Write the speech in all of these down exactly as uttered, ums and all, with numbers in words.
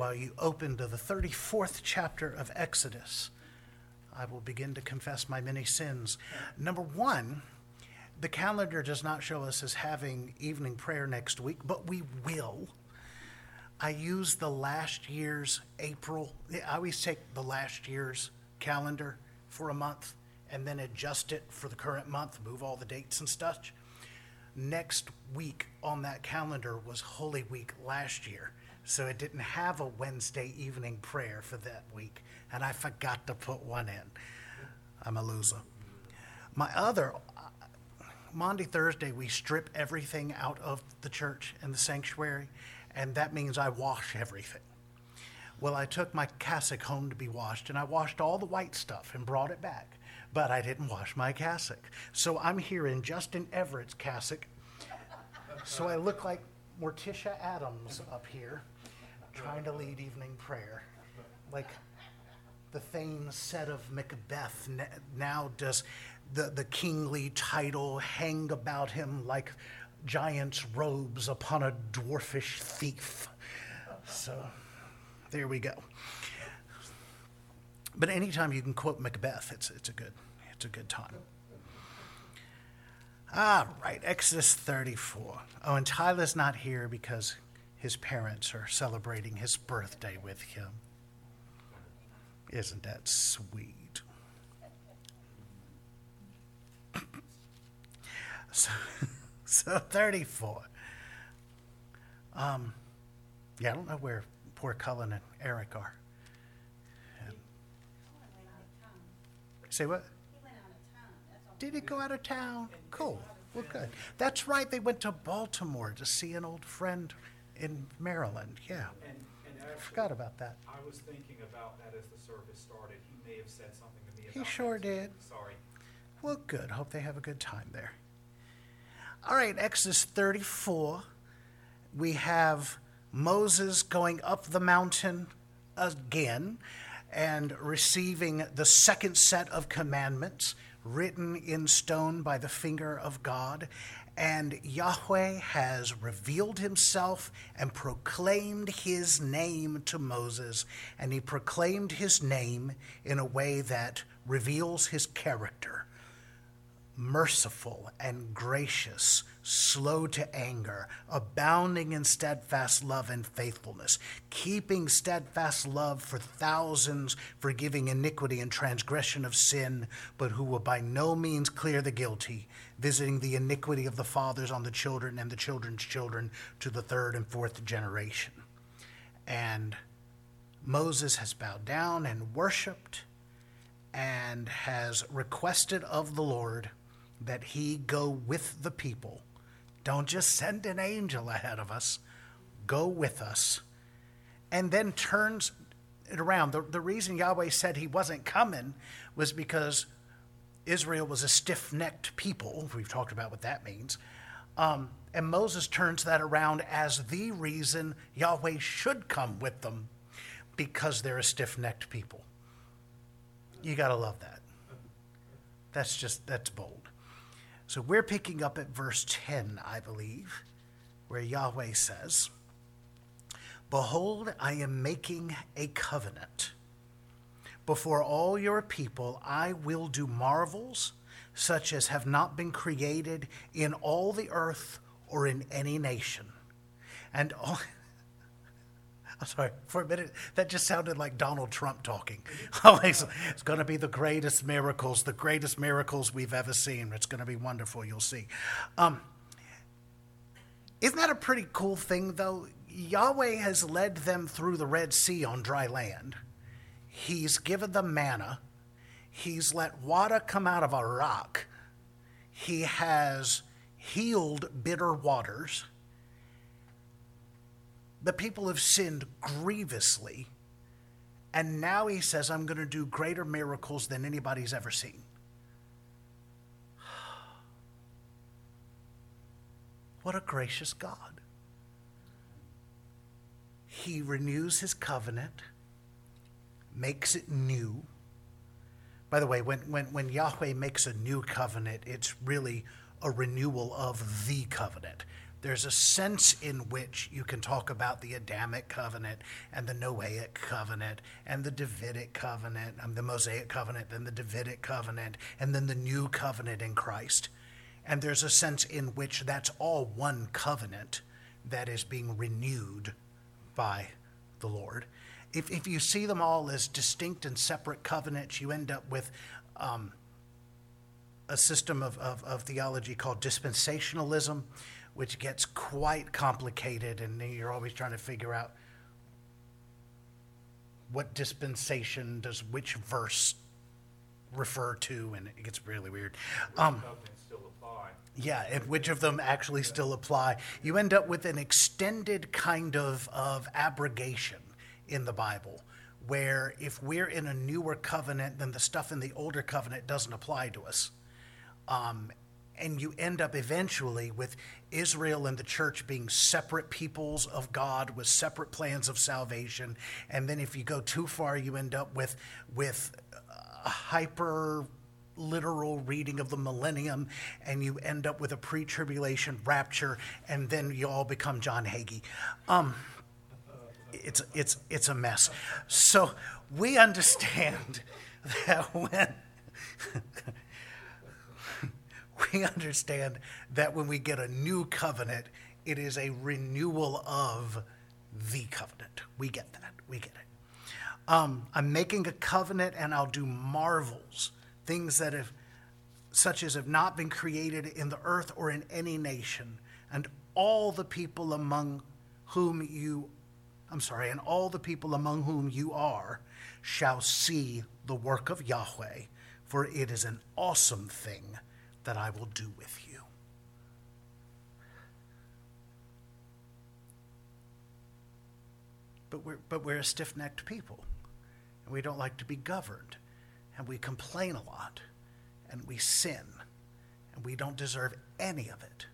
while you open to the thirty-fourth chapter of Exodus, I will begin to confess my many sins. Number one, the calendar does not show us as having evening prayer next week, but we will. I use the last year's April. I always take the last year's calendar for a month and then adjust it for the current month, move all the dates and such. Next week on that calendar was Holy Week last year, so it didn't have a Wednesday evening prayer for that week, and I forgot to put one in. I'm a loser. My other, Maundy Thursday, we strip everything out of the church and the sanctuary, and that means I wash everything. Well, I took my cassock home to be washed, and I washed all the white stuff and brought it back, but I didn't wash my cassock. So I'm here in Justin Everett's cassock, so I look like Morticia Adams up here, trying to lead evening prayer, like the Thane said of Macbeth. Now does the, the kingly title hang about him like giant's robes upon a dwarfish thief. So there we go. But anytime you can quote Macbeth, it's it's a good it's a good time. All right, Exodus thirty-four. Oh, and Tyler's not here because his parents are celebrating his birthday with him. Isn't that sweet? so, so thirty-four. Um, yeah, I don't know where poor Cullen and Eric are. And, say what? Did he go out of town? Cool. Well, good. That's right. They went to Baltimore to see an old friend in Maryland. Yeah. And, and actually, I forgot about that. I was thinking about that as the service started. He may have said something to me about He sure that. did. Sorry. Well, good. Hope they have a good time there. All right, Exodus thirty-four. We have Moses going up the mountain again and receiving the second set of commandments written in stone by the finger of God. And Yahweh has revealed himself and proclaimed his name to Moses. And he proclaimed his name in a way that reveals his character. Merciful and gracious, slow to anger, abounding in steadfast love and faithfulness, keeping steadfast love for thousands, forgiving iniquity and transgression of sin, but who will by no means clear the guilty, visiting the iniquity of the fathers on the children and the children's children to the third and fourth generation. And Moses has bowed down and worshiped and has requested of the Lord that he go with the people. Don't just send an angel ahead of us. Go with us. And then turns it around. The, the reason Yahweh said he wasn't coming was because Israel was a stiff-necked people. We've talked about what that means. Um, and Moses turns that around as the reason Yahweh should come with them, because they're a stiff-necked people. You got to love that. That's just, that's bold. So we're picking up at verse ten, I believe, where Yahweh says, "Behold, I am making a covenant. Before all your people, I will do marvels such as have not been created in all the earth or in any nation." And all... I'm sorry, for a minute, that just sounded like Donald Trump talking. It's going to be the greatest miracles, the greatest miracles we've ever seen. It's going to be wonderful, you'll see. Um, isn't that a pretty cool thing, though? Yahweh has led them through the Red Sea on dry land. He's given them manna. He's let water come out of a rock. He has healed bitter waters. The people have sinned grievously, and now he says, I'm going to do greater miracles than anybody's ever seen. What a gracious God. He renews his covenant, makes it new. By the way, when, when, when Yahweh makes a new covenant, it's really a renewal of the covenant. There's a sense in which you can talk about the Adamic covenant and the Noahic covenant and the Davidic covenant, and the Mosaic covenant, then the Davidic covenant, and then the new covenant in Christ. And there's a sense in which that's all one covenant that is being renewed by the Lord. If, if you see them all as distinct and separate covenants, you end up with um, a system of, of, of theology called dispensationalism, which gets quite complicated, and you're always trying to figure out what dispensation does which verse refer to, and it gets really weird. Um, Covenants still apply. yeah, and which of them actually still apply. You end up with an extended kind of, of abrogation in the Bible, where if we're in a newer covenant, then the stuff in the older covenant doesn't apply to us. Um, and you end up eventually with Israel and the church being separate peoples of God with separate plans of salvation. And then if you go too far, you end up with, with a hyper literal reading of the millennium, and you end up with a pre-tribulation rapture, and then you all become John Hagee. Um, it's, it's, it's a mess. So we understand that when... We understand that when we get a new covenant, it is a renewal of the covenant. We get that. We get it. Um, I'm making a covenant, and I'll do marvels, things that have, such as have not been created in the earth or in any nation, and all the people among whom you, I'm sorry, and all the people among whom you are shall see the work of Yahweh, for it is an awesome thing that I will do with you. But we're, but we're a stiff-necked people, and we don't like to be governed, and we complain a lot, and we sin, and we don't deserve any of it.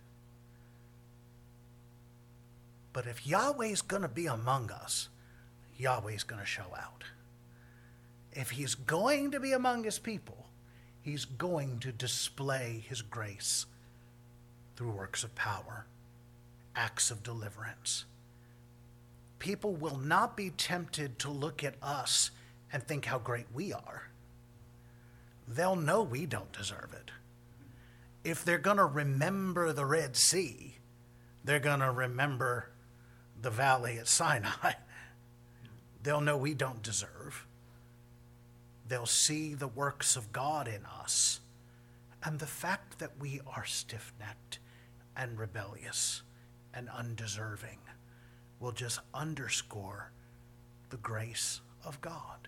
But if Yahweh's going to be among us, Yahweh's going to show out. If he's going to be among his people, he's going to display his grace through works of power, acts of deliverance. People will not be tempted to look at us and think how great we are. They'll know we don't deserve it. If they're going to remember the Red Sea, they're going to remember the valley at Sinai. They'll know we don't deserve. They'll see the works of God in us, and the fact that we are stiff-necked and rebellious and undeserving will just underscore the grace of God.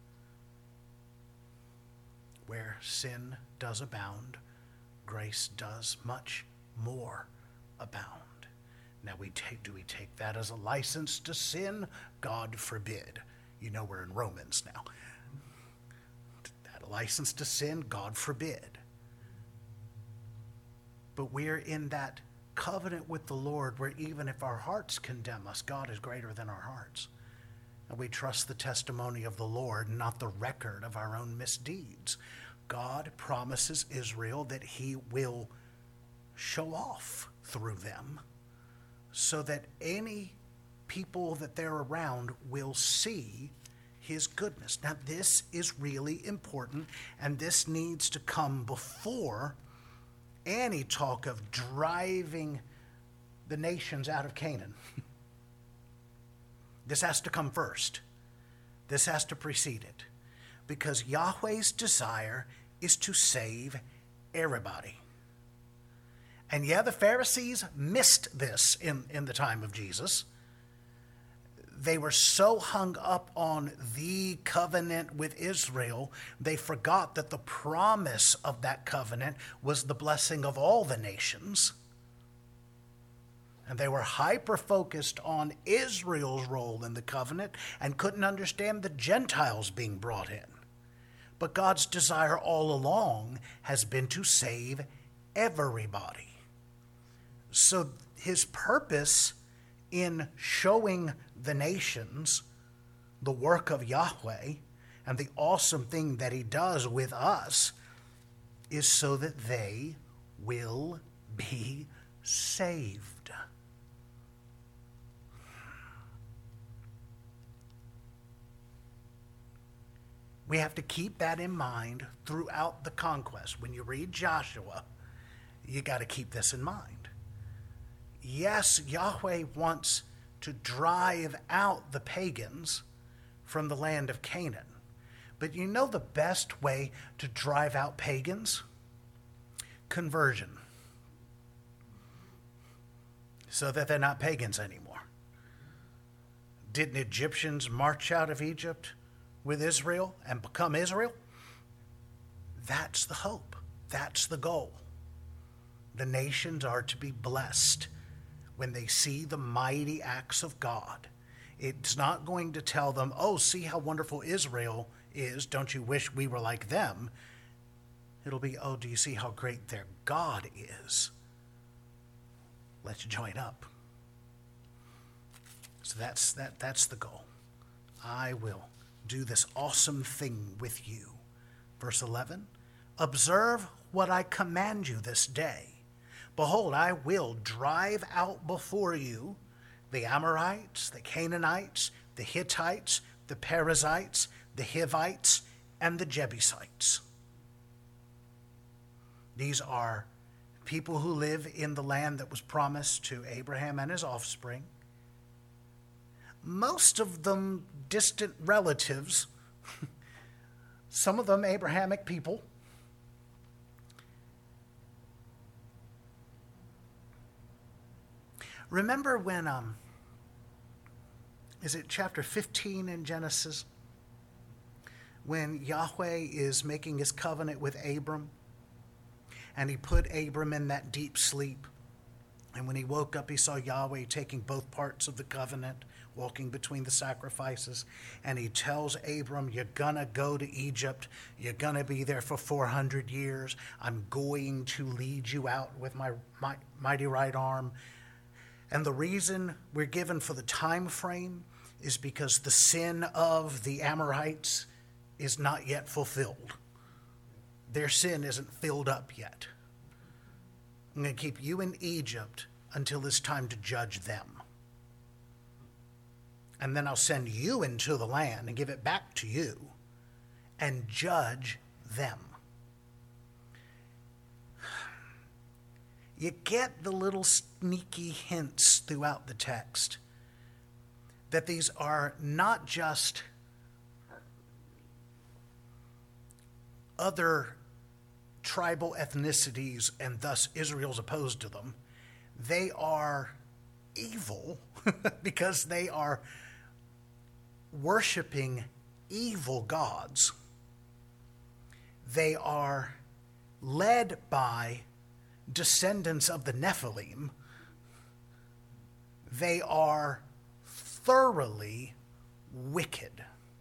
Where sin does abound, grace does much more abound. Now, we take, do we take that as a license to sin? God forbid. You know we're in Romans now. License to sin, God forbid. But we're in that covenant with the Lord where even if our hearts condemn us, God is greater than our hearts. And we trust the testimony of the Lord, not the record of our own misdeeds. God promises Israel that he will show off through them so that any people that they're around will see his goodness. Now, this is really important, and this needs to come before any talk of driving the nations out of Canaan. This has to come first. This has to precede it, because Yahweh's desire is to save everybody. And yeah, the Pharisees missed this in, in the time of Jesus. They were so hung up on the covenant with Israel, they forgot that the promise of that covenant was the blessing of all the nations. And they were hyper-focused on Israel's role in the covenant and couldn't understand the Gentiles being brought in. But God's desire all along has been to save everybody. So his purpose in showing the nations the work of Yahweh and the awesome thing that he does with us is so that they will be saved. We have to keep that in mind throughout the conquest. When you read Joshua, you got to keep this in mind. Yes, Yahweh wants to drive out the pagans from the land of Canaan. But you know the best way to drive out pagans? Conversion. So that they're not pagans anymore. Didn't Egyptians march out of Egypt with Israel and become Israel? That's the hope. That's the goal. The nations are to be blessed when they see the mighty acts of God. It's not going to tell them, oh, see how wonderful Israel is. Don't you wish we were like them? It'll be, oh, do you see how great their God is? Let's join up. So that's that. That's the goal. I will do this awesome thing with you. Verse eleven, observe what I command you this day. Behold, I will drive out before you the Amorites, the Canaanites, the Hittites, the Perizzites, the Hivites, and the Jebusites. These are people who live in the land that was promised to Abraham and his offspring. Most of them distant relatives, some of them Abrahamic people. Remember when, um, is it chapter fifteen in Genesis? When Yahweh is making his covenant with Abram, and he put Abram in that deep sleep. And when he woke up, he saw Yahweh taking both parts of the covenant, walking between the sacrifices. And he tells Abram, you're going to go to Egypt. You're going to be there for four hundred years. I'm going to lead you out with my, my mighty right arm. And the reason we're given for the time frame is because the sin of the Amorites is not yet fulfilled. Their sin isn't filled up yet. I'm going to keep you in Egypt until it's time to judge them. And then I'll send you into the land and give it back to you and judge them. You get the little sneaky hints throughout the text that these are not just other tribal ethnicities and thus Israel's opposed to them. They are evil because they are worshiping evil gods. They are led by descendants of the Nephilim. They are thoroughly wicked.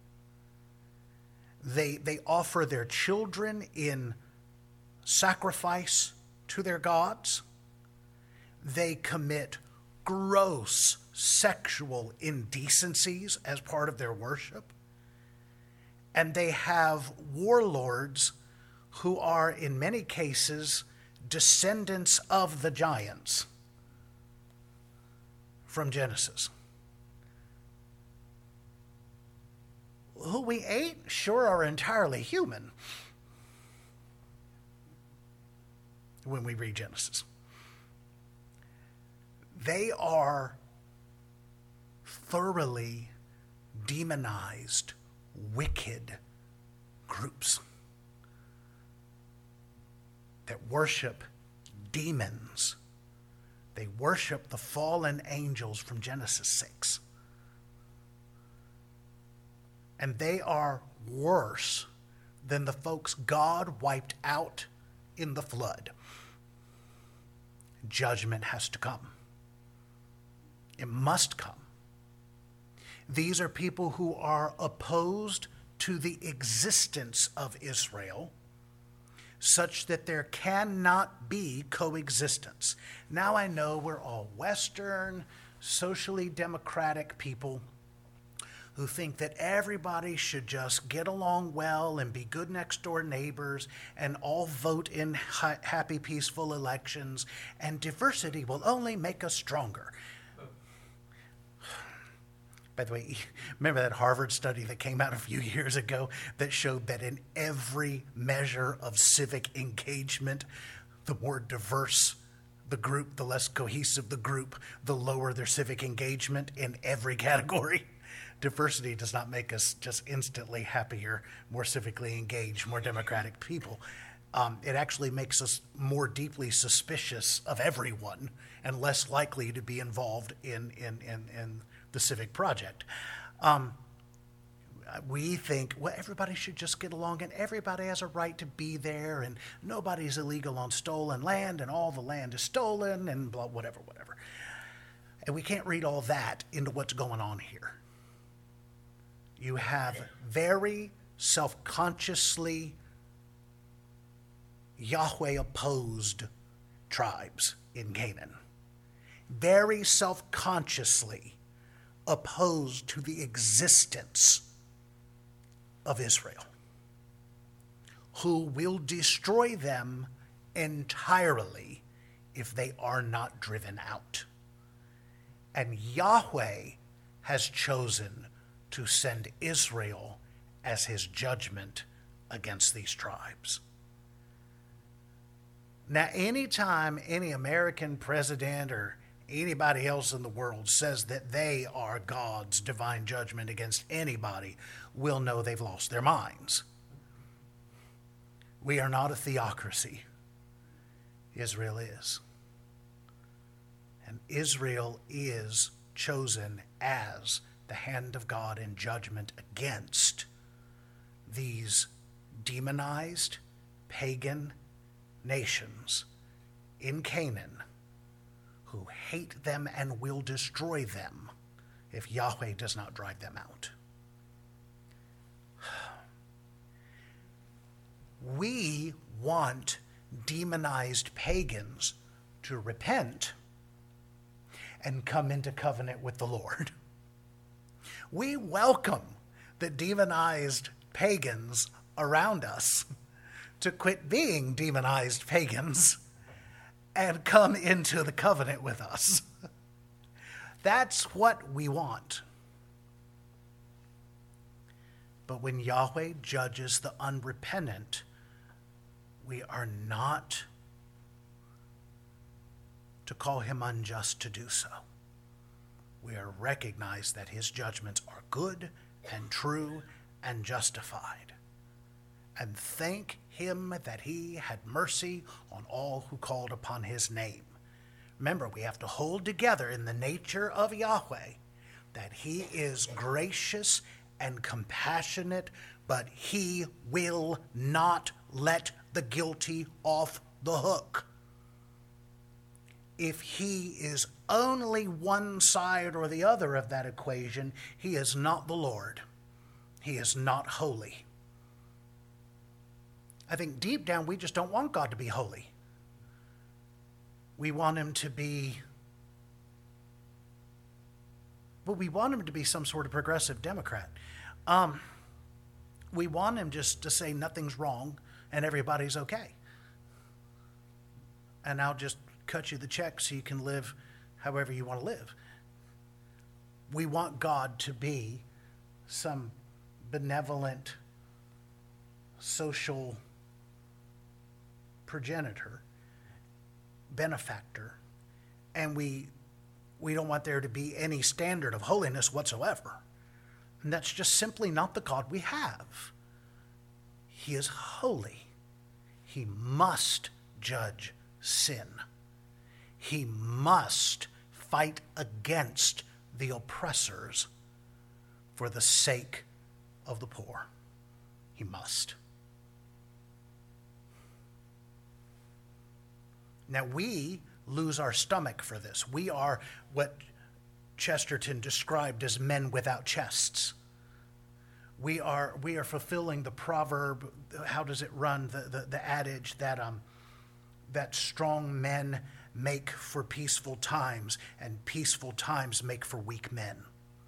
They, they offer their children in sacrifice to their gods. They commit gross sexual indecencies as part of their worship. And they have warlords who are, in many cases, descendants of the giants from Genesis. Who we ate, sure, are entirely human when we read Genesis. They are thoroughly demonized, wicked groups that worship demons. They worship the fallen angels from Genesis six. And they are worse than the folks God wiped out in the flood. Judgment has to come. It must come. These are people who are opposed to the existence of Israel, such that there cannot be coexistence. Now I know we're all Western, socially democratic people who think that everybody should just get along well and be good next door neighbors and all vote in ha- happy, peaceful elections, and diversity will only make us stronger. By the way, remember that Harvard study that came out a few years ago that showed that in every measure of civic engagement, the more diverse the group, the less cohesive the group, the lower their civic engagement in every category. Diversity does not make us just instantly happier, more civically engaged, more democratic people. Um, it actually makes us more deeply suspicious of everyone and less likely to be involved in, in, in, in the civic project. Um, we think, well, everybody should just get along and everybody has a right to be there and nobody's illegal on stolen land and all the land is stolen and blah, whatever, whatever. And we can't read all that into what's going on here. You have very self-consciously Yahweh-opposed tribes in Canaan. Very self-consciously opposed to the existence of Israel, who will destroy them entirely if they are not driven out. And Yahweh has chosen to send Israel as his judgment against these tribes. Now, anytime any American president or anybody else in the world says that they are God's divine judgment against anybody, we'll know they've lost their minds. We are not a theocracy. Israel is. And Israel is chosen as the hand of God in judgment against these demonized, pagan nations in Canaan who hate them and will destroy them if Yahweh does not drive them out. We want demonized pagans to repent and come into covenant with the Lord. We welcome the demonized pagans around us to quit being demonized pagans and come into the covenant with us. That's what we want. But when Yahweh judges the unrepentant, we are not to call him unjust to do so. We are recognize that his judgments are good and true and justified. And thank him that he had mercy on all who called upon his name. Remember, we have to hold together in the nature of Yahweh that he is gracious and compassionate, but he will not let the guilty off the hook. If he is only one side or the other of that equation, he is not the Lord. He is not holy. I think deep down we just don't want God to be holy. We want him to be, well, we want him to be some sort of progressive Democrat. Um, we want him just to say nothing's wrong and everybody's okay. And I'll just cut you the check so you can live however you want to live. We want God to be some benevolent social progenitor, benefactor, and we we don't want there to be any standard of holiness whatsoever. And that's just simply not the God we have. He is holy. He must judge sin. He must fight against the oppressors for the sake of the poor. He must. Now, we lose our stomach for this. We are what Chesterton described as men without chests. We are we are fulfilling the proverb, how does it run, the, the, the adage that um that strong men make for peaceful times and peaceful times make for weak men.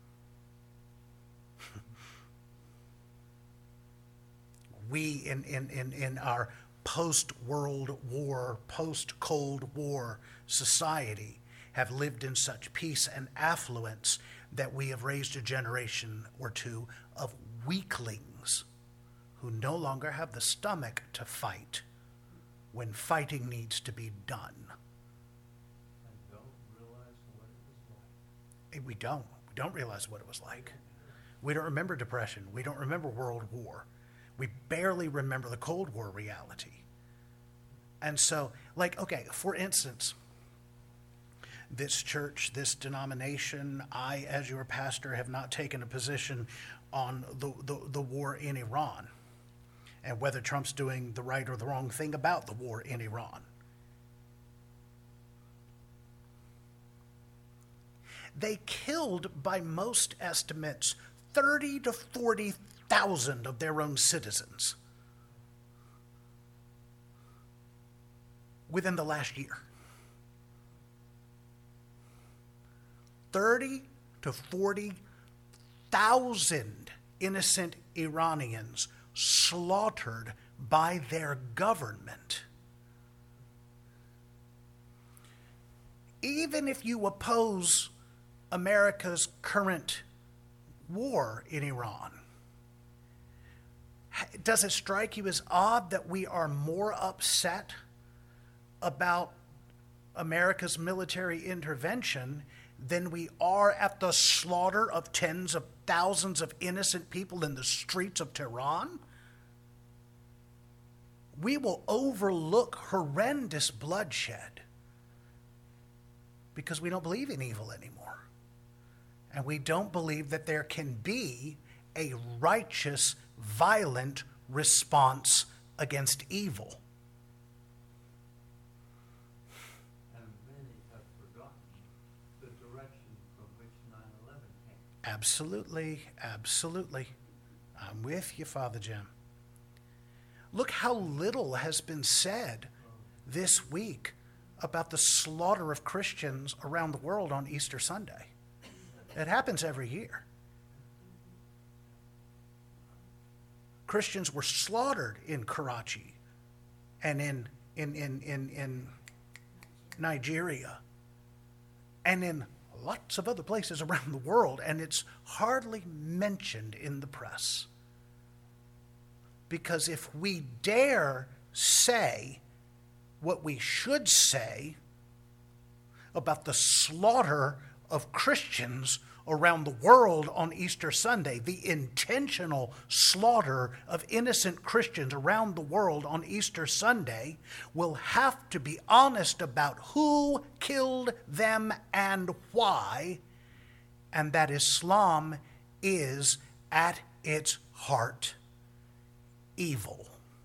We in, in, in, in our post-World War, post-Cold War society have lived in such peace and affluence that we have raised a generation or two of weaklings who no longer have the stomach to fight when fighting needs to be done. And don't realize what it was like. We don't. We don't realize what it was like. We don't remember Depression. We don't remember World War. We barely remember the Cold War reality. And so, like, okay, for instance, this church, this denomination, I, as your pastor, have not taken a position on the, the, the war in Iran and whether Trump's doing the right or the wrong thing about the war in Iran. They killed, by most estimates, thirty to forty thousand of their own citizens within the last year. thirty to forty thousand innocent Iranians slaughtered by their government. Even if you oppose America's current war in Iran, does it strike you as odd that we are more upset about America's military intervention than we are at the slaughter of tens of thousands of innocent people in the streets of Tehran? We will overlook horrendous bloodshed because we don't believe in evil anymore. And we don't believe that there can be a righteous, violent response against evil. And many have forgotten the direction from which nine eleven came. Absolutely, absolutely. I'm with you, Father Jim. Look how little has been said this week about the slaughter of Christians around the world on Easter Sunday. It happens every year. Christians were slaughtered in Karachi and in, in, in, in, in Nigeria and in lots of other places around the world, and it's hardly mentioned in the press. Because if we dare say what we should say about the slaughter of Christians around the world on Easter Sunday, the intentional slaughter of innocent Christians around the world on Easter Sunday, we'll have to be honest about who killed them and why, and that Islam is at its heart evil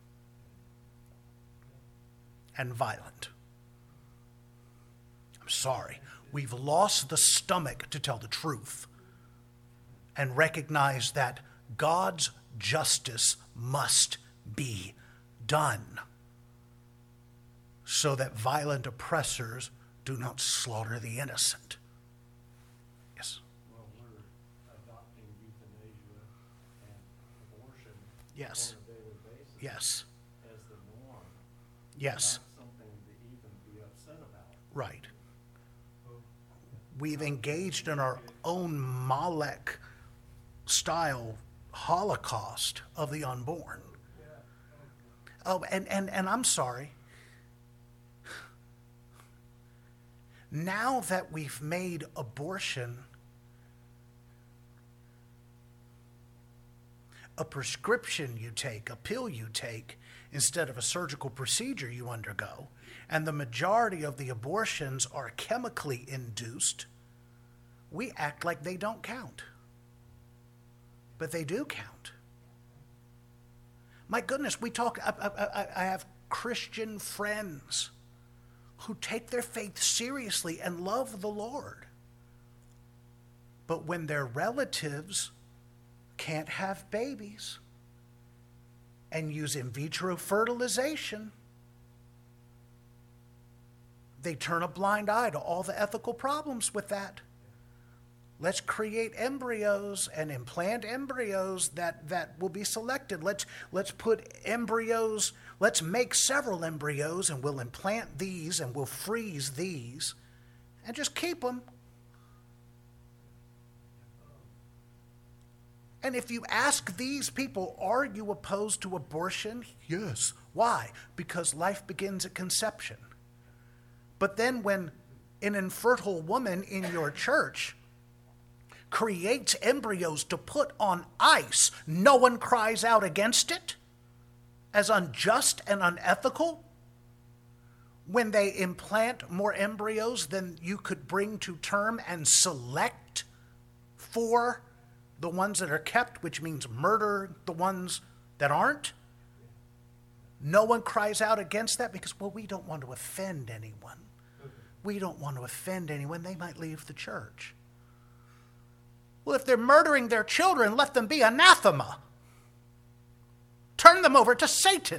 and violent. I'm sorry. We've lost the stomach to tell the truth and recognize that God's justice must be done so that violent oppressors do not slaughter the innocent. Yes. Well, we're adopting euthanasia and abortion Yes. on a daily basis Yes. as the norm. Yes. Not something to even be upset about. Right. We've engaged in our own Molech style holocaust of the unborn. Oh, and, and, and I'm sorry. Now that we've made abortion a prescription you take, a pill you take, instead of a surgical procedure you undergo, and the majority of the abortions are chemically induced, we act like they don't count. But they do count. My goodness, we talk, I, I, I have Christian friends who take their faith seriously and love the Lord. But when their relatives can't have babies and use in vitro fertilization, they turn a blind eye to all the ethical problems with that. Let's create embryos and implant embryos that, that will be selected. Let's, let's put embryos, let's make several embryos and we'll implant these and we'll freeze these and just keep them. And if you ask these people, are you opposed to abortion? Yes. Why? Because life begins at conception. But then when an infertile woman in your church creates embryos to put on ice, no one cries out against it as unjust and unethical? When they implant more embryos than you could bring to term and select for the ones that are kept, which means murder the ones that aren't, no one cries out against that because, well, we don't want to offend anyone. We don't want to offend anyone. They might leave the church. Well, if they're murdering their children, let them be anathema. Turn them over to Satan.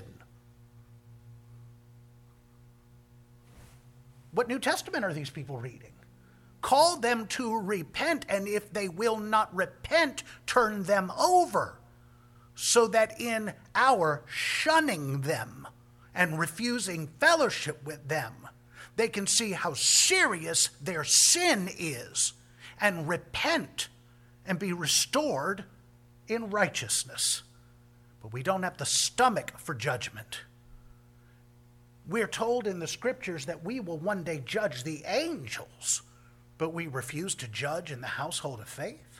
What New Testament are these people reading? Call them to repent, and if they will not repent, turn them over, so that in our shunning them and refusing fellowship with them, they can see how serious their sin is and repent and be restored in righteousness. But we don't have the stomach for judgment. We're told in the scriptures that we will one day judge the angels, but we refuse to judge in the household of faith.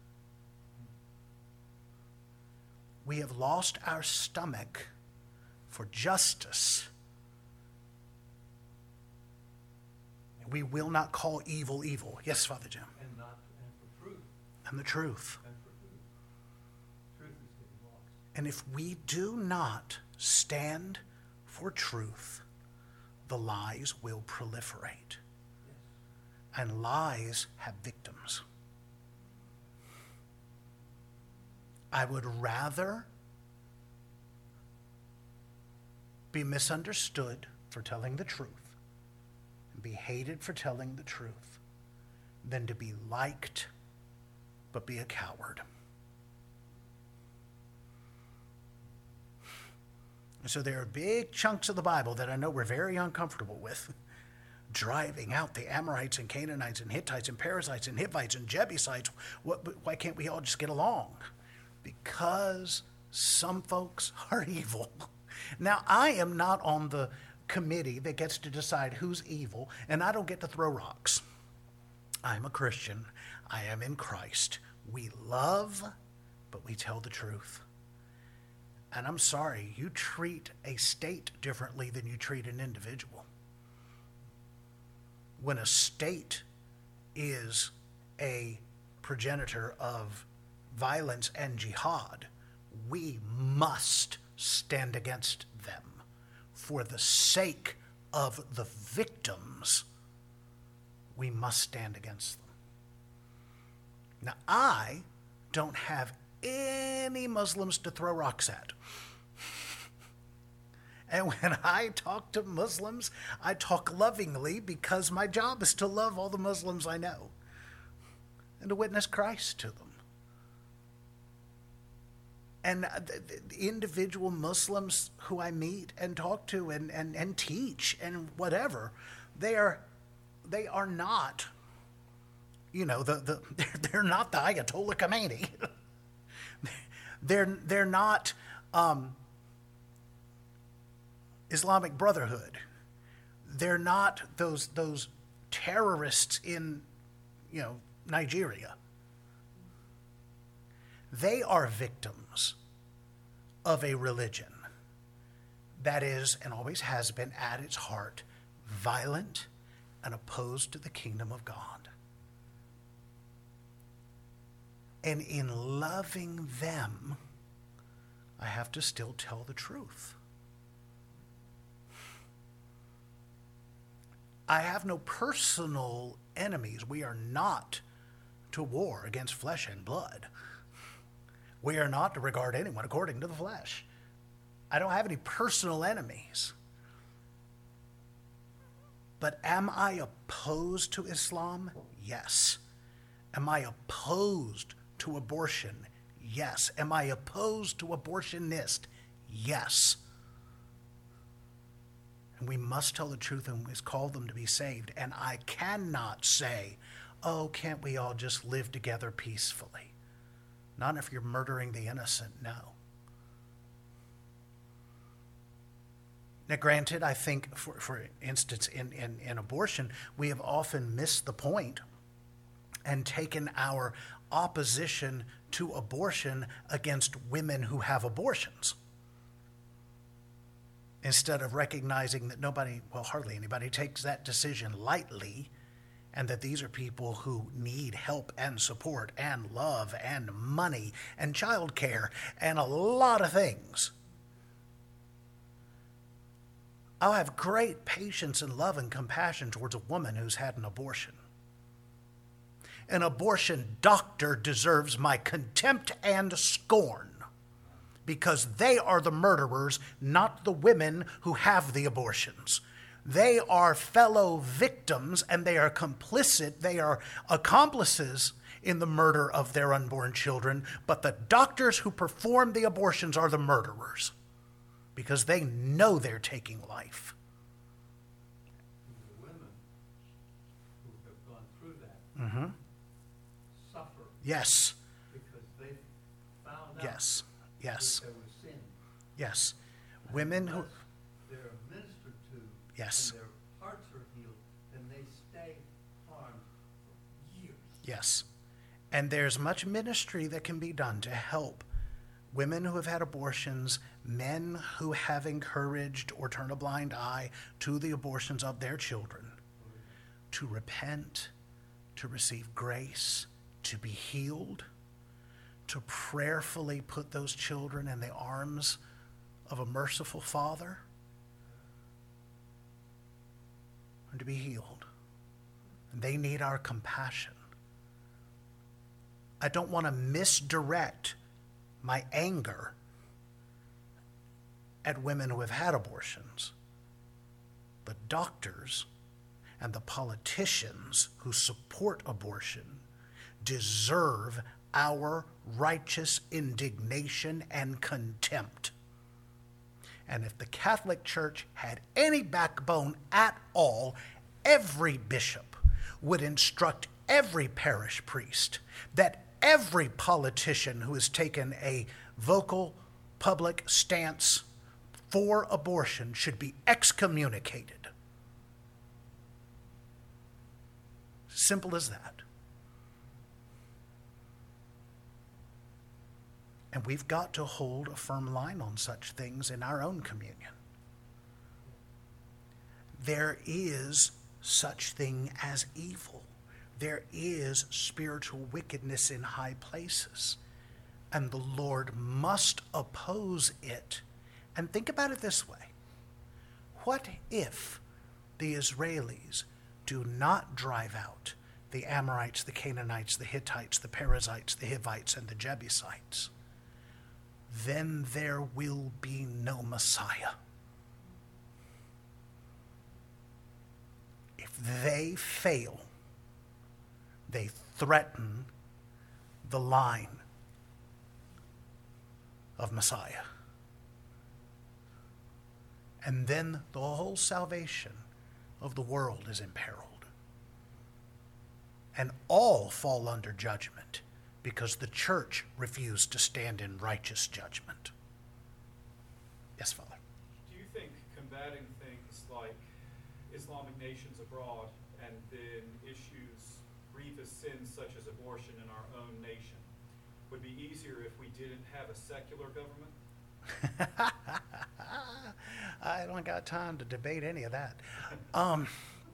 We have lost our stomach for justice. We will not call evil evil. Yes, Father Jim. And not and for truth. And the truth. And for truth. Truth is getting lost. And if we do not stand for truth, the lies will proliferate. Yes. And lies have victims. I would rather be misunderstood for telling the truth and be hated for telling the truth than to be liked but be a coward. So there are big chunks of the Bible that I know we're very uncomfortable with. Driving out the Amorites and Canaanites and Hittites and Perizzites and Hivites and Jebusites. What, why can't we all just get along? Because some folks are evil. Now, I am not on the committee that gets to decide who's evil, and I don't get to throw rocks. I'm a Christian. I am in Christ. We love, but we tell the truth. And I'm sorry, you treat a state differently than you treat an individual. When a state is a progenitor of violence and jihad, we must stand against them for the sake of the victims. We must stand against them. Now, I don't have any Muslims to throw rocks at. And when I talk to Muslims, I talk lovingly because my job is to love all the Muslims I know and to witness Christ to them. And the individual Muslims who I meet and talk to and, and, and teach and whatever, they are they are not, you know, the, the they're, they're not the Ayatollah Khomeini. they're they're not um, Islamic Brotherhood. They're not those those terrorists in, you know, Nigeria. They are victims of a religion that is, and always has been at its heart, violent and opposed to the kingdom of God. And in loving them, I have to still tell the truth. I have no personal enemies. We are not to war against flesh and blood. We are not to regard anyone according to the flesh. I don't have any personal enemies. But am I opposed to Islam? Yes. Am I opposed to abortion? Yes. Am I opposed to abortionists? Yes. And we must tell the truth and we call them to be saved. And I cannot say, oh, can't we all just live together peacefully? Not if you're murdering the innocent, no. Now, granted, I think, for, for instance, in, in, in abortion, we have often missed the point and taken our opposition to abortion against women who have abortions, instead of recognizing that nobody, well, hardly anybody, takes that decision lightly, and that these are people who need help and support and love and money and childcare and a lot of things. I'll have great patience and love and compassion towards a woman who's had an abortion. An abortion doctor deserves my contempt and scorn, because they are the murderers, not the women who have the abortions. They are fellow victims, and they are complicit, they are accomplices in the murder of their unborn children, but the doctors who perform the abortions are the murderers, because they know they're taking life. The women who have gone through that Mm-hmm. suffer Yes, because they found out yes, yes, that there was sin. yes. Women who, Unless they're ministered to Yes. and their hearts are healed, then they stay harmed for years. yes. And there's much ministry that can be done to help women who have had abortions, men who have encouraged or turned a blind eye to the abortions of their children, to repent, to receive grace, to be healed, to prayerfully put those children in the arms of a merciful Father, and to be healed. And they need our compassion. I don't want to misdirect my anger at women who have had abortions. The doctors and the politicians who support abortion deserve our righteous indignation and contempt. And if the Catholic Church had any backbone at all, every bishop would instruct every parish priest that every politician who has taken a vocal public stance for abortion should be excommunicated. Simple as that. And we've got to hold a firm line on such things in our own communion. There is such thing as evil. There is spiritual wickedness in high places, and the Lord must oppose it. And think about it this way. What if the Israelis do not drive out the Amorites, the Canaanites, the Hittites, the Perizzites, the Hivites, and the Jebusites? Then there will be no Messiah. If they fail, they threaten the line of Messiah. And then the whole salvation of the world is imperiled. And all fall under judgment because the church refused to stand in righteous judgment. Yes, Father. Do you think combating things like Islamic nations abroad and then issues, grievous sins such as abortion in our own nation, would be easier if we didn't have a secular government? I don't got time to debate any of that. Um,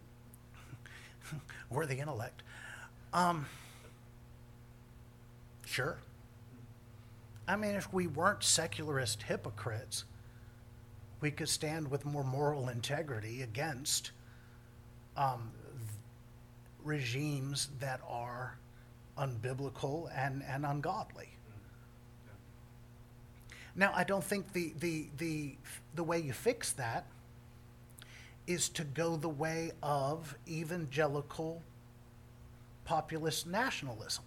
or the intellect. Um, sure. I mean, if we weren't secularist hypocrites, we could stand with more moral integrity against um, regimes that are unbiblical and, and ungodly. Now, I don't think the, the, the, the way you fix that is to go the way of evangelical populist nationalism.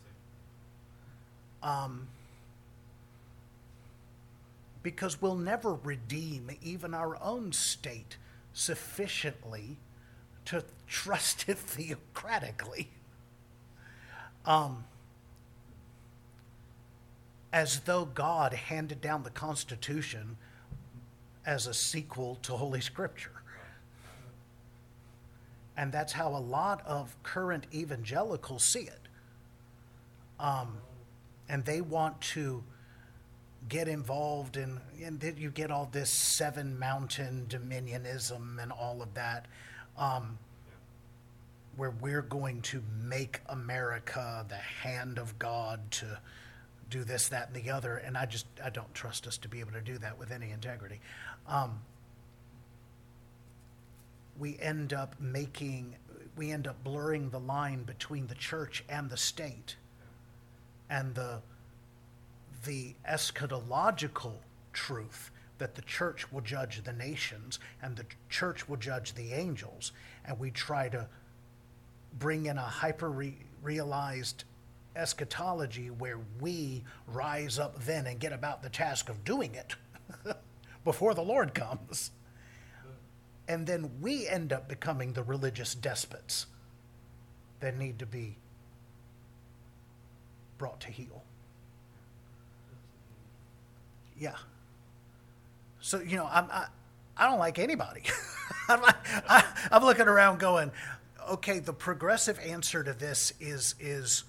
Um, because we'll never redeem even our own state sufficiently to trust it theocratically. Um, as though God handed down the Constitution as a sequel to Holy Scripture. And that's how a lot of current evangelicals see it. Um, and they want to get involved in, and then you get all this seven mountain dominionism and all of that, um, where we're going to make America the hand of God to do this, that, and the other. And I just, I don't trust us to be able to do that with any integrity. Um, we end up making, we end up blurring the line between the church and the state. And the, the eschatological truth that the church will judge the nations and the church will judge the angels. And we try to bring in a hyper-realized eschatology where we rise up then and get about the task of doing it before the Lord comes. And then we end up becoming the religious despots that need to be brought to heel. Yeah. So, you know, I'm, I, I don't like anybody. I'm, I, I'm looking around going, okay, the progressive answer to this is is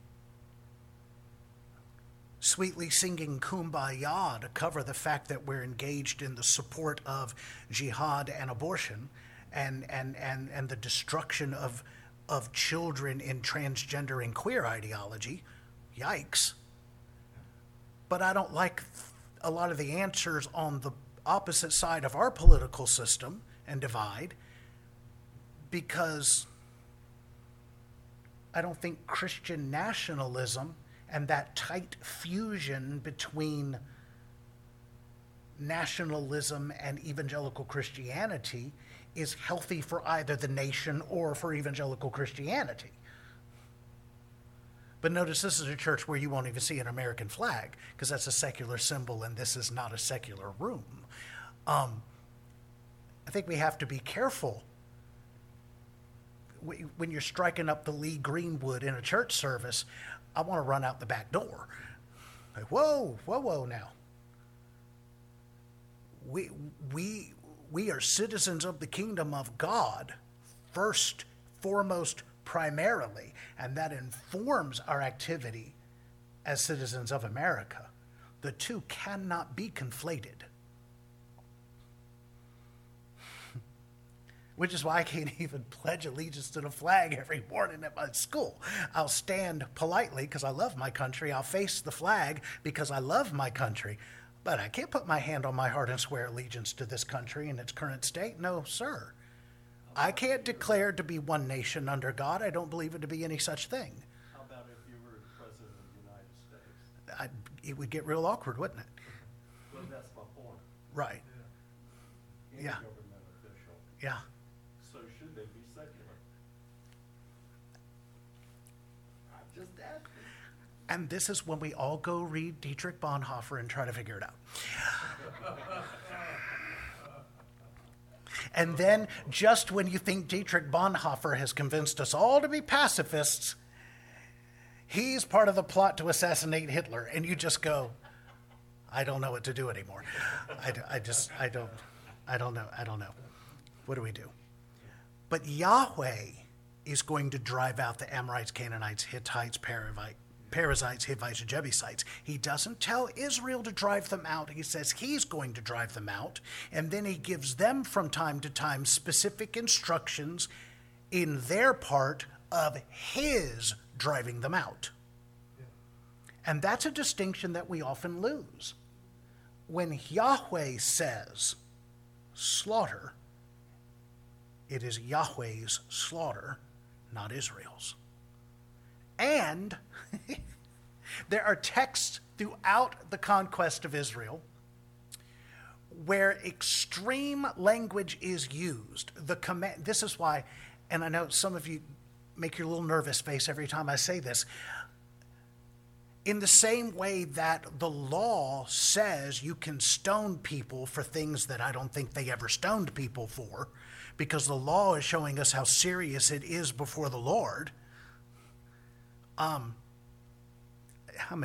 sweetly singing Kumbaya to cover the fact that we're engaged in the support of jihad and abortion and and, and, and the destruction of of children in transgender and queer ideology. Yikes. But I don't like a lot of the answers on the opposite side of our political system and divide, because I don't think Christian nationalism and that tight fusion between nationalism and evangelical Christianity is healthy for either the nation or for evangelical Christianity. But notice this is a church where you won't even see an American flag, because that's a secular symbol and this is not a secular room. Um, I think we have to be careful when you're striking up the Lee Greenwood in a church service. I want to run out the back door. Like, whoa, whoa, whoa now. We, we, we are citizens of the kingdom of God, first, foremost, primarily, and that informs our activity as citizens of America. The two cannot be conflated. Which is why I can't even pledge allegiance to the flag every morning at my school. I'll stand politely because I love my country. I'll face the flag because I love my country. But I can't put my hand on my heart and swear allegiance to this country in its current state. No, sir. I can't declare to be one nation under God. I don't believe it to be any such thing. How about if you were the President of the United States? I, it would get real awkward, wouldn't it? Well, that's my point. Right. Any Yeah. government official. Yeah. So should they be secular? I'm just asking. And this is when we all go read Dietrich Bonhoeffer and try to figure it out. And then, just when you think Dietrich Bonhoeffer has convinced us all to be pacifists, he's part of the plot to assassinate Hitler. And you just go, I don't know what to do anymore. I, I just, I don't, I don't know. I don't know. What do we do? But Yahweh is going to drive out the Amorites, Canaanites, Hittites, Perizzites, Perizzites, Hivites, and Jebusites. He doesn't tell Israel to drive them out. He says he's going to drive them out. And then he gives them from time to time specific instructions in their part of his driving them out. And that's a distinction that we often lose. When Yahweh says slaughter, it is Yahweh's slaughter, not Israel's. And there are texts throughout the conquest of Israel where extreme language is used. The command, this is why, and I know some of you make your little nervous face every time I say this. In the same way that the law says you can stone people for things that I don't think they ever stoned people for, because the law is showing us how serious it is before the Lord. Um, how many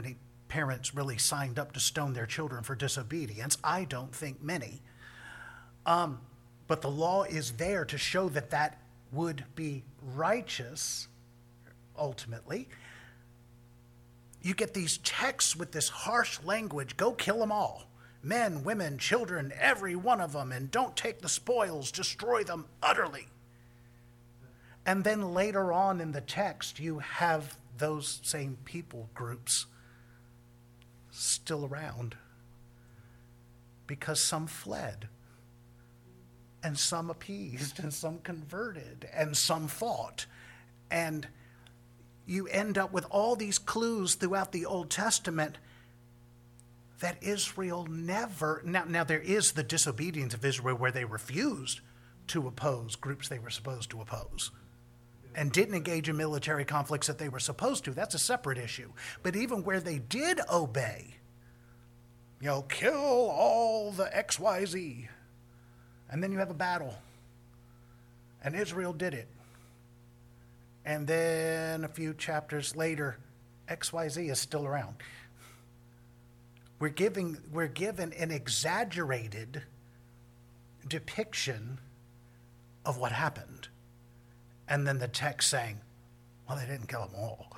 parents really signed up to stone their children for disobedience. I don't think many. Um, but the law is there to show that that would be righteous, ultimately. You get these texts with this harsh language, go kill them all. Men, women, children, every one of them, and don't take the spoils, destroy them utterly. And then later on in the text, you have those same people groups still around because some fled, and some appeased, and some converted, and some fought. And you end up with all these clues throughout the Old Testament that Israel never, now, now there is the disobedience of Israel where they refused to oppose groups they were supposed to oppose and didn't engage in military conflicts that they were supposed to. That's a separate issue. But even where they did obey, you know, kill all the X Y Z, and then you have a battle, and Israel did it. And then a few chapters later, X Y Z is still around. We're giving, we're given an exaggerated depiction of what happened. And then the text saying, well, they didn't kill them all.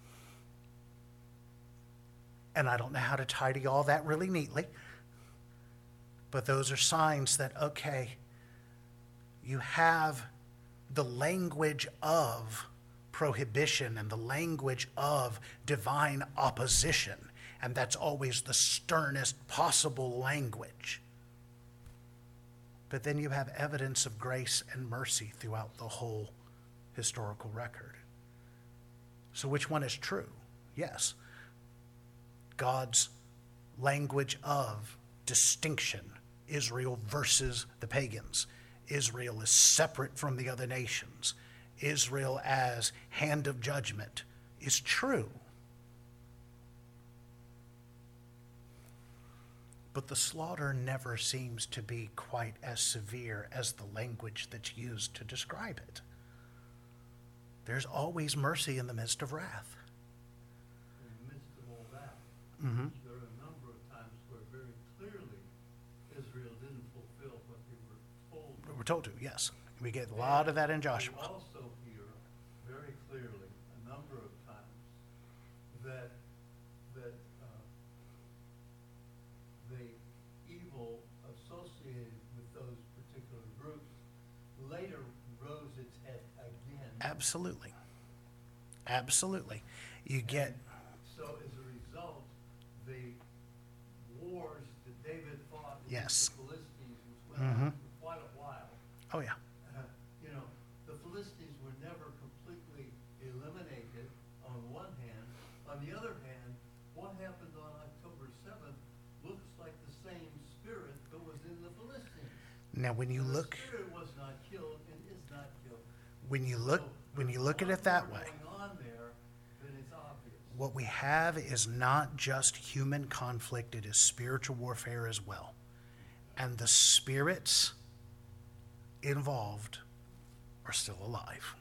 And I don't know how to tidy all that really neatly. But those are signs that, okay, you have the language of prohibition and the language of divine opposition. And that's always the sternest possible language. But then you have evidence of grace and mercy throughout the whole historical record. So which one is true? Yes. God's language of distinction, Israel versus the pagans. Israel is separate from the other nations. Israel as hand of judgment is true. But the slaughter never seems to be quite as severe as the language that's used to describe it. There's always mercy in the midst of wrath. In the midst of all that, Mm-hmm. there are a number of times where very clearly Israel didn't fulfill what they were told. We're told to, yes. We get a lot of that in Joshua. We also hear very clearly a number of times that that uh, the evil associated with those particular groups later rose its head again. Absolutely. Absolutely. You get, So as a result, the wars that David fought Yes. against the Philistines, which went Mhm. on for quite a while, oh yeah, uh, you know, the Philistines were never completely eliminated on one hand. On the other hand, what happened on October seventh looks like the same spirit that was in the Philistines. now when you And look, the spirit was not killed and is not killed. when you look, So when you there's look a at lot it that more way, going on there than is obvious. what we have is not just human conflict, it is spiritual warfare as well. And the spirits involved are still alive.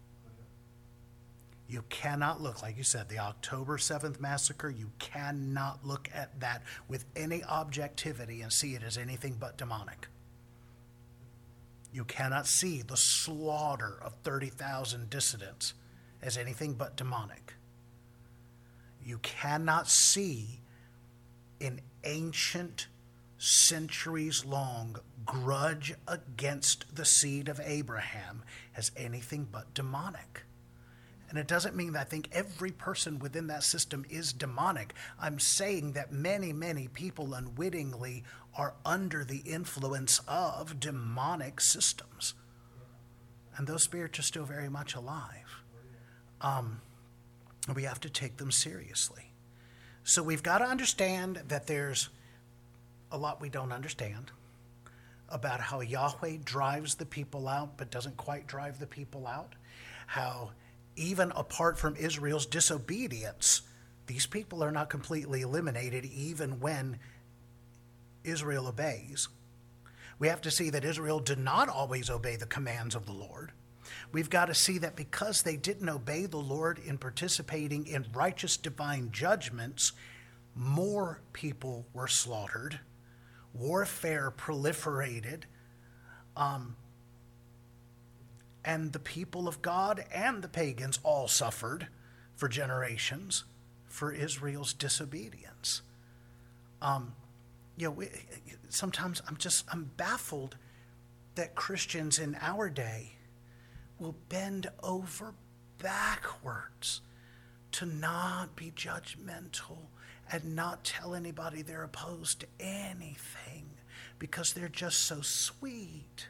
You cannot look, like you said, the October seventh massacre, you cannot look at that with any objectivity and see it as anything but demonic. You cannot see the slaughter of thirty thousand dissidents as anything but demonic. You cannot see an ancient, centuries-long grudge against the seed of Abraham as anything but demonic. And it doesn't mean that I think every person within that system is demonic. I'm saying that many, many people unwittingly are under the influence of demonic systems. And those spirits are still very much alive. Um, we have to take them seriously. So we've got to understand that there's a lot we don't understand about how Yahweh drives the people out but doesn't quite drive the people out. How even apart from Israel's disobedience, these people are not completely eliminated even when Israel obeys. We have to see that Israel did not always obey the commands of the Lord. We've got to see that because they didn't obey the Lord in participating in righteous divine judgments, more people were slaughtered, warfare proliferated, um, and the people of God and the pagans all suffered for generations for Israel's disobedience. Um, you know, we, sometimes I'm just, I'm baffled that Christians in our day will bend over backwards to not be judgmental and not tell anybody they're opposed to anything because they're just so sweet.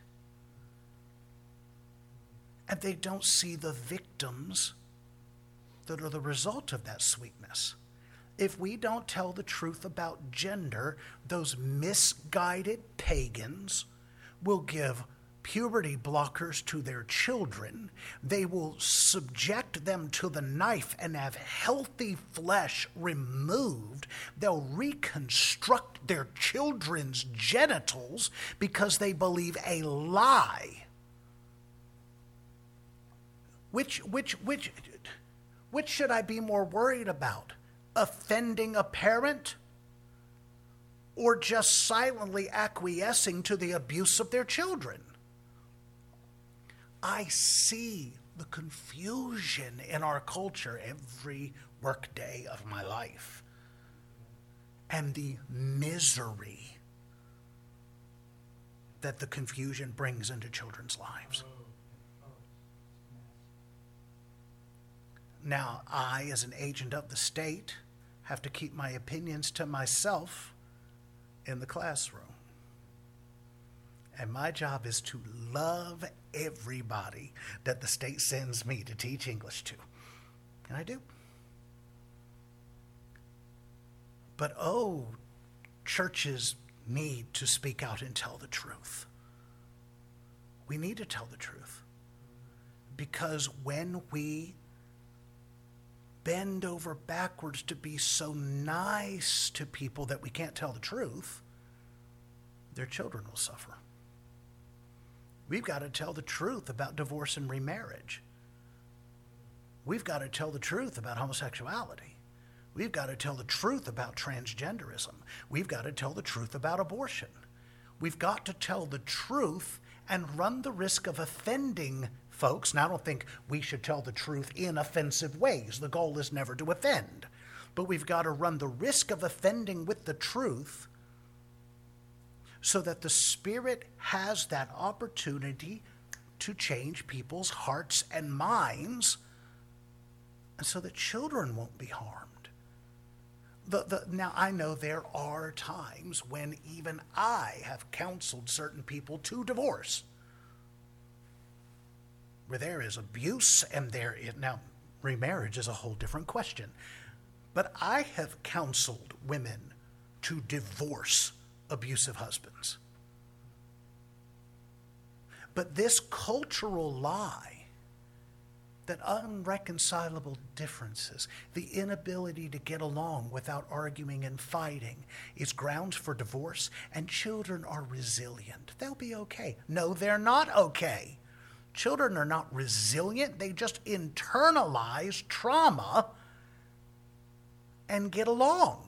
And they don't see the victims that are the result of that sweetness. If we don't tell the truth about gender, those misguided pagans will give puberty blockers to their children. They will subject them to the knife and have healthy flesh removed. They'll reconstruct their children's genitals because they believe a lie. Which, which, which, which should I be more worried about? Offending a parent or just silently acquiescing to the abuse of their children? I see the confusion in our culture every workday of my life and the misery that the confusion brings into children's lives. Now, I, as an agent of the state, have to keep my opinions to myself in the classroom. And my job is to love everybody that the state sends me to teach English to. And I do. But oh, churches need to speak out and tell the truth. We need to tell the truth. Because when we bend over backwards to be so nice to people that we can't tell the truth, their children will suffer. We've got to tell the truth about divorce and remarriage. We've got to tell the truth about homosexuality. We've got to tell the truth about transgenderism. We've got to tell the truth about abortion. We've got to tell the truth and run the risk of offending folks. Now, I don't think we should tell the truth in offensive ways. The goal is never to offend. But we've got to run the risk of offending with the truth so that the Spirit has that opportunity to change people's hearts and minds, and so that children won't be harmed. The, the, now, I know there are times when even I have counseled certain people to divorce, where there is abuse and there is, now, remarriage is a whole different question. But I have counseled women to divorce abusive husbands. But this cultural lie that unreconcilable differences, the inability to get along without arguing and fighting, is grounds for divorce, and children are resilient. They'll be okay. No, they're not okay. Children are not resilient. They just internalize trauma and get along.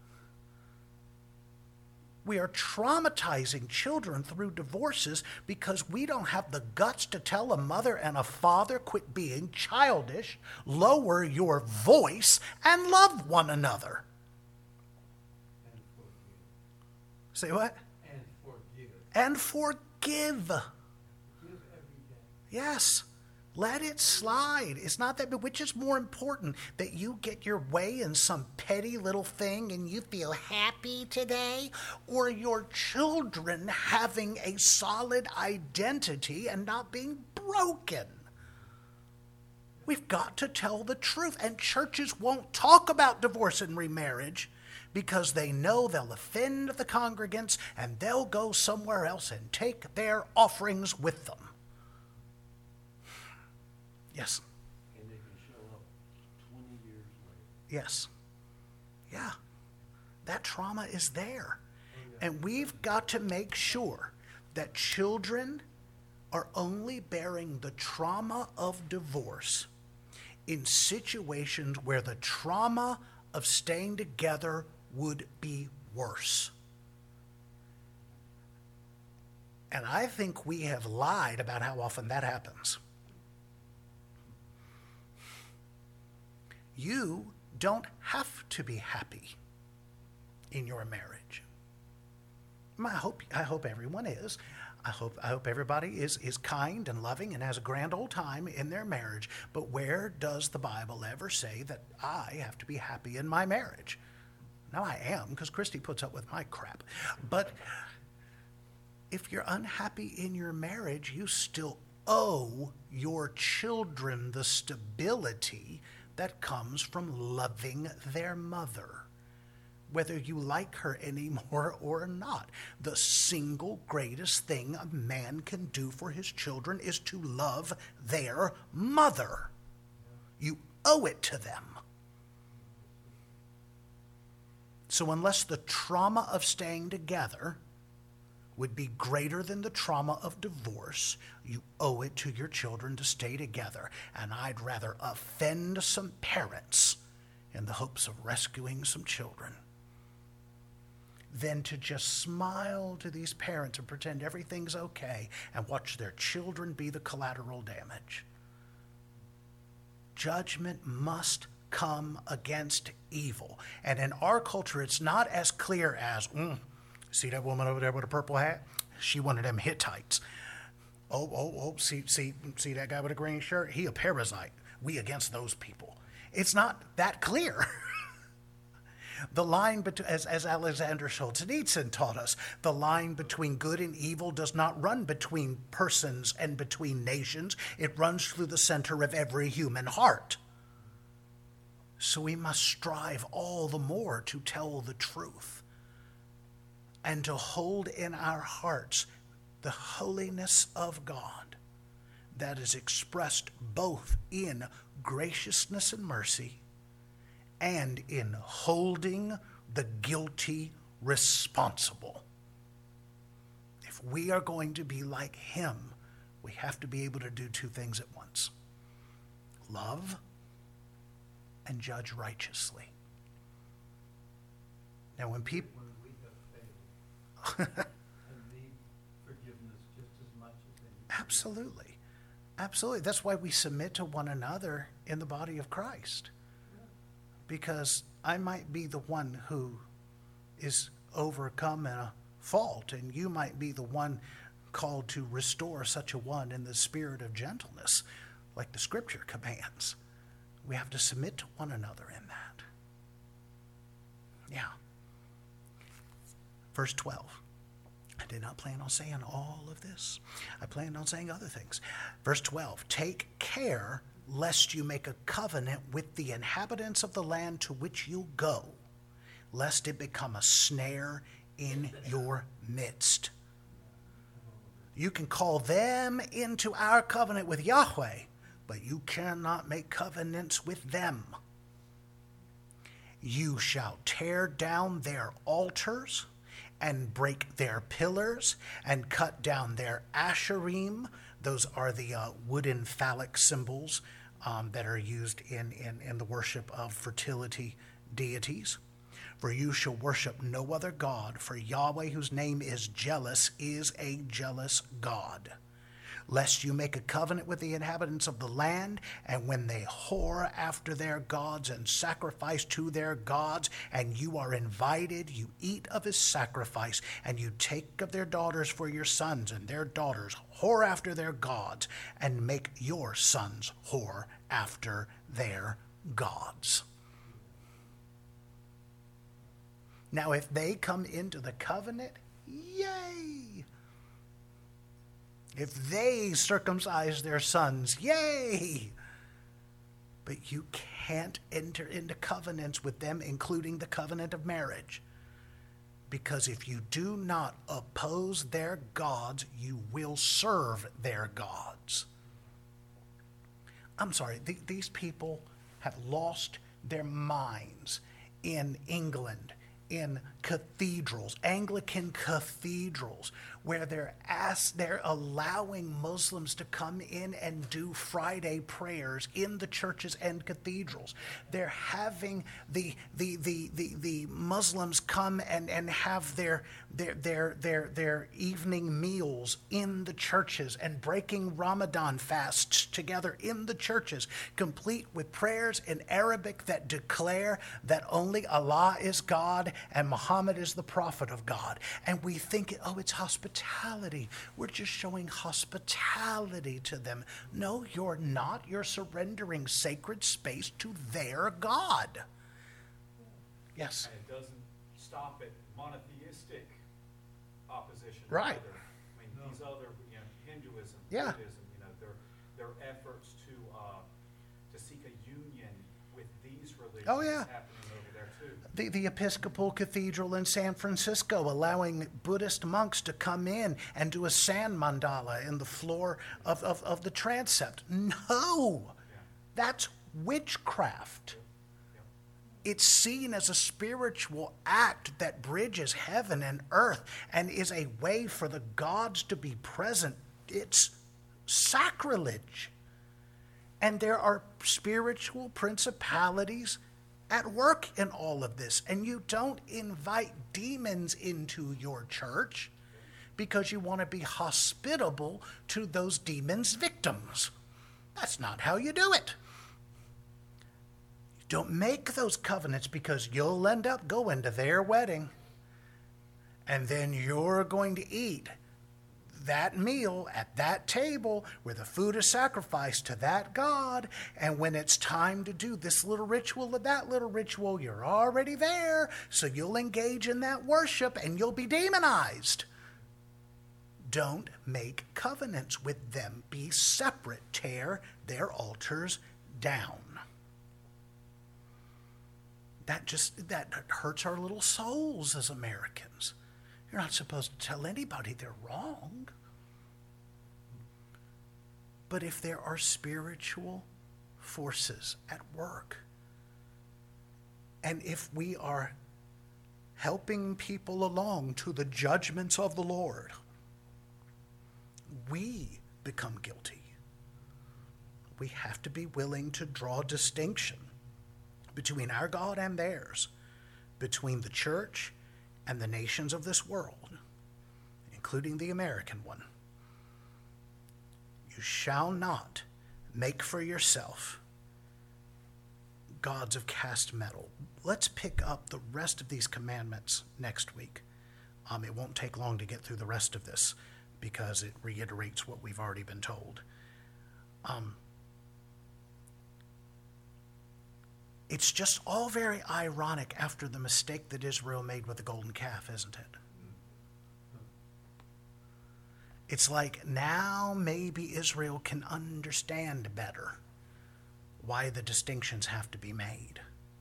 We are traumatizing children through divorces because we don't have the guts to tell a mother and a father, quit being childish, lower your voice, and love one another. And forgive. Say what? And forgive. And forgive. Forgive every day. Yes. Let it slide. It's not that, but which is more important, that you get your way in some petty little thing and you feel happy today, or your children having a solid identity and not being broken? We've got to tell the truth, and churches won't talk about divorce and remarriage because they know they'll offend the congregants and they'll go somewhere else and take their offerings with them. Yes. And they can show up twenty years later. Yes. Yeah. That trauma is there. Oh, yeah. And we've got to make sure that children are only bearing the trauma of divorce in situations where the trauma of staying together would be worse. And I think we have lied about how often that happens. You don't have to be happy in your marriage. I hope, I hope everyone is. I hope, I hope everybody is, is kind and loving and has a grand old time in their marriage. But where does the Bible ever say that I have to be happy in my marriage? Now I am, because Christy puts up with my crap. But if you're unhappy in your marriage, you still owe your children the stability that comes from loving their mother, whether you like her anymore or not. The single greatest thing a man can do for his children is to love their mother. You owe it to them. So unless the trauma of staying together would be greater than the trauma of divorce, you owe it to your children to stay together. And I'd rather offend some parents in the hopes of rescuing some children than to just smile to these parents and pretend everything's okay and watch their children be the collateral damage. Judgment must come against evil. And in our culture, it's not as clear as, mm, see that woman over there with a purple hat? She one of them Hittites. Oh, oh, oh, see, see, see that guy with a green shirt? He a parasite. We against those people. It's not that clear. The line, between, as, as Alexander Solzhenitsyn taught us, the line between good and evil does not run between persons and between nations. It runs through the center of every human heart. So we must strive all the more to tell the truth and to hold in our hearts the holiness of God that is expressed both in graciousness and mercy and in holding the guilty responsible. If we are going to be like him, we have to be able to do two things at once: love and judge righteously. Now when people... When we have failed and need forgiveness just as much as they need. Absolutely. Absolutely. That's why we submit to one another in the body of Christ. Because I might be the one who is overcome in a fault, and you might be the one called to restore such a one in the spirit of gentleness, like the scripture commands. We have to submit to one another in that. Yeah. Verse twelve. I did not plan on saying all of this. I planned on saying other things. Verse twelve. Take care lest you make a covenant with the inhabitants of the land to which you go, lest it become a snare in your midst. You can call them into our covenant with Yahweh, but you cannot make covenants with them. You shall tear down their altars and break their pillars and cut down their asherim. Those are the uh, wooden phallic symbols um, that are used in, in, in the worship of fertility deities. For you shall worship no other God, for Yahweh, whose name is jealous, is a jealous God. Lest you make a covenant with the inhabitants of the land, and when they whore after their gods and sacrifice to their gods, and you are invited, you eat of his sacrifice, and you take of their daughters for your sons, and their daughters whore after their gods, and make your sons whore after their gods. Now, if they come into the covenant, yay! If they circumcise their sons, yay! But you can't enter into covenants with them, including the covenant of marriage. Because if you do not oppose their gods, you will serve their gods. I'm sorry, th- these people have lost their minds in England, in cathedrals, Anglican cathedrals, where they're asked, they're allowing Muslims to come in and do Friday prayers in the churches and cathedrals. They're having the the the the, the Muslims come and, and have their their their their their evening meals in the churches and breaking Ramadan fasts together in the churches, complete with prayers in Arabic that declare that only Allah is God and Muhammad is the prophet of God. And we think, oh, it's hospitality. We're just showing hospitality to them. No, you're not. You're surrendering sacred space to their God. Yes. And it doesn't stop at monotheistic opposition. Right. Either. I mean, No. these other, you know, Hinduism, Yeah. Buddhism, you know, their their efforts to uh, to seek a union with these religions Oh, yeah. is happening over there too. The, the Episcopal Cathedral in San Francisco allowing Buddhist monks to come in and do a sand mandala in the floor of, of, of the transept. No! Yeah. That's witchcraft. Yep. It's seen as a spiritual act that bridges heaven and earth and is a way for the gods to be present. It's sacrilege. And there are spiritual principalities at work in all of this. And you don't invite demons into your church because you want to be hospitable to those demons' victims. That's not how you do it. You don't make those covenants because you'll end up going to their wedding. And then you're going to eat that meal at that table where the food is sacrificed to that God. And when it's time to do this little ritual or that little ritual, you're already there. So you'll engage in that worship and you'll be demonized. Don't make covenants with them. Be separate. Tear their altars down. That just, that hurts our little souls as Americans. You're not supposed to tell anybody they're wrong. But if there are spiritual forces at work, and if we are helping people along to the judgments of the Lord, we become guilty. We have to be willing to draw distinction between our God and theirs, between the church and the nations of this world, including the American one. You shall not make for yourself gods of cast metal. Let's pick up the rest of these commandments next week. Um, it won't take long to get through the rest of this because it reiterates what we've already been told. Um, It's just all very ironic after the mistake that Israel made with the golden calf, isn't it? It's like now maybe Israel can understand better why the distinctions have to be made.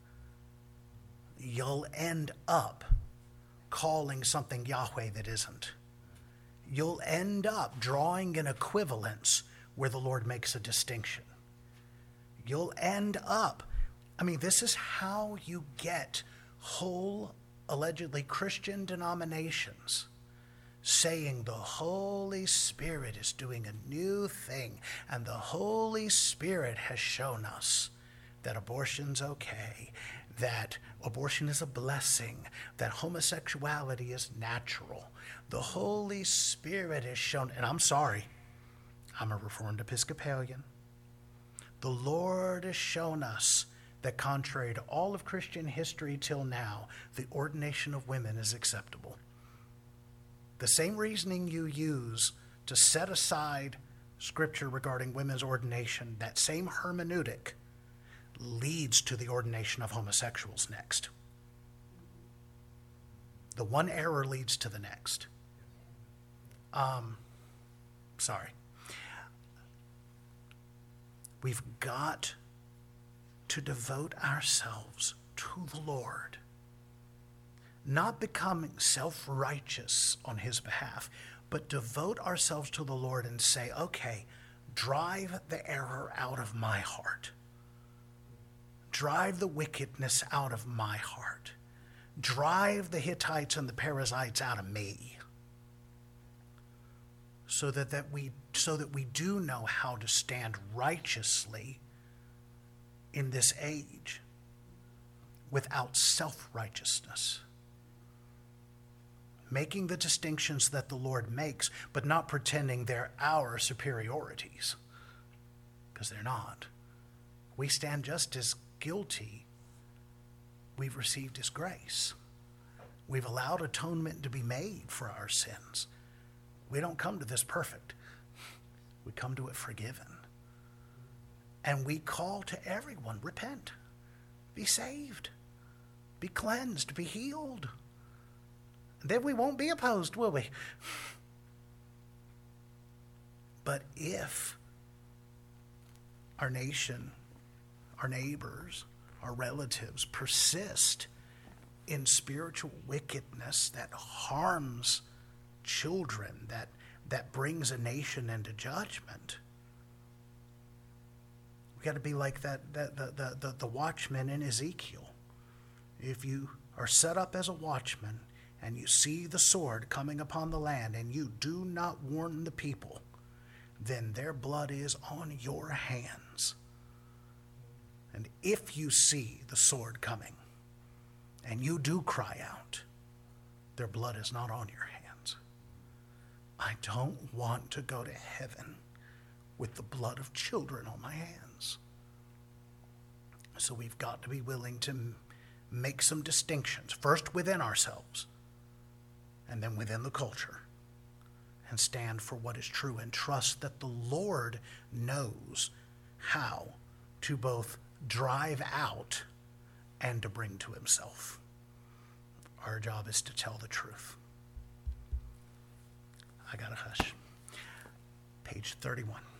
You'll end up calling something Yahweh that isn't. You'll end up drawing an equivalence where the Lord makes a distinction. You'll end up I mean, this is how you get whole, allegedly Christian denominations saying the Holy Spirit is doing a new thing, and the Holy Spirit has shown us that abortion's okay, that abortion is a blessing, that homosexuality is natural. The Holy Spirit has shown, and I'm sorry, I'm a Reformed Episcopalian. The Lord has shown us that contrary to all of Christian history till now, the ordination of women is acceptable. The same reasoning you use to set aside Scripture regarding women's ordination, that same hermeneutic leads to the ordination of homosexuals next. The one error leads to the next. Um, sorry. We've got to devote ourselves to the Lord, not becoming self-righteous on his behalf, but devote ourselves to the Lord and say, okay, drive the error out of my heart. Drive the wickedness out of my heart. drive the Hittites and the Perizzites out of me, so that, that we so that we do know how to stand righteously in this age without self-righteousness. Making the distinctions that the Lord makes, but not pretending they're our superiorities, because they're not. We stand just as guilty. We've received his grace. We've allowed atonement to be made for our sins. We don't come to this perfect. We come to it forgiven. And we call to everyone, repent, be saved, be cleansed, be healed. Then we won't be opposed, will we? But if our nation, our neighbors, our relatives persist in spiritual wickedness that harms children, that, that brings a nation into judgment, we got to be like that, that the, the, the, the watchman in Ezekiel. If you are set up as a watchman and you see the sword coming upon the land and you do not warn the people, then their blood is on your hands. And if you see the sword coming and you do cry out, their blood is not on your hands. I don't want to go to heaven with the blood of children on my hands. So we've got to be willing to make some distinctions, first within ourselves and then within the culture, and stand for what is true and trust that the Lord knows how to both drive out and to bring to himself. Our job is to tell the truth. I got to hush. Page thirty-one.